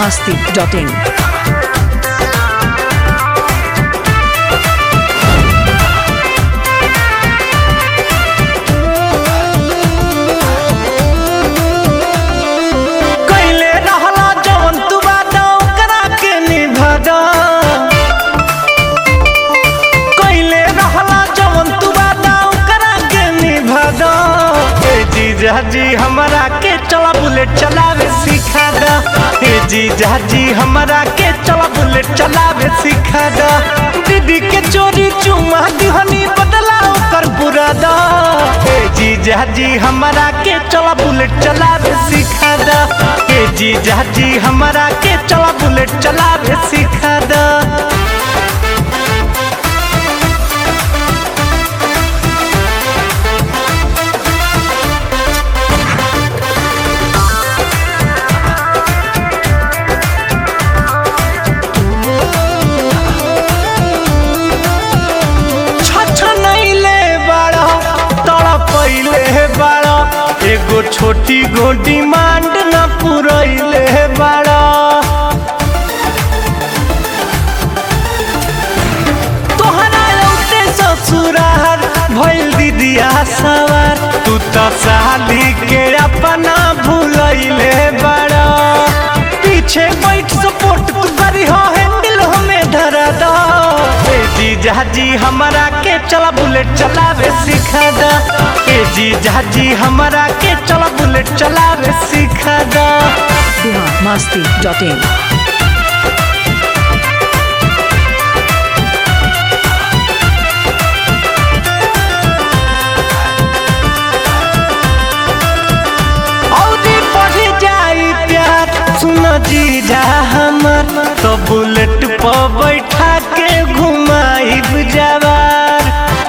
biharmasti.in। जी हमरा के चला बुलेट चलावे सिखा दा। हे जीजा जी हमरा के चला बुलेट चलावे सिखा दा। दीदी के चोरी चुमा दिहनी बदला ओकर बुरादा। हे जीजा जी हमरा के चला बुलेट चलावे सिखा दा। हे जीजा जी हमरा के चला बुलेट चलावे सिखा दा। एगो छोटी गो डिमांड न पुरैले बड़ा। तोहरा लौटे ससुरार भइल दीदिया सवार। तू तो साली के अपना भूलैले बड़ा। पीछे बैठ सपोर्ट तू करी हो हैंडल हमें धरा दो। जीजा जी हमरा के चला बुलेट चलावे सिखा दा। जीजा जी हमरा के चला बुलेट चलावे सिखा दा। biharmasti.in। जीजा हमर तो बुलेट पर बैठा के घुमाई जवार।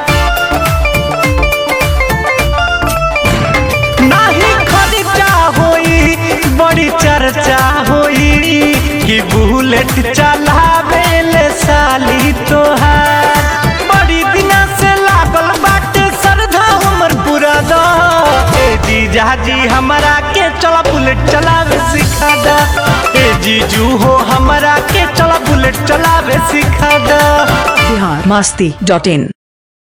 नहीं खर्चा होई बड़ी चर्चा होई कि बुलेट चलावे ले साली तोहार। बड़ी दिना से लागल बाटे श्रद्धा हमर बुरादा। जीजा जी हमरा के चला बुलेट चलावे सिखा दा। जीजू हो हमरा के चला बुलेट चलावे सिखा दा। biharmasti.in।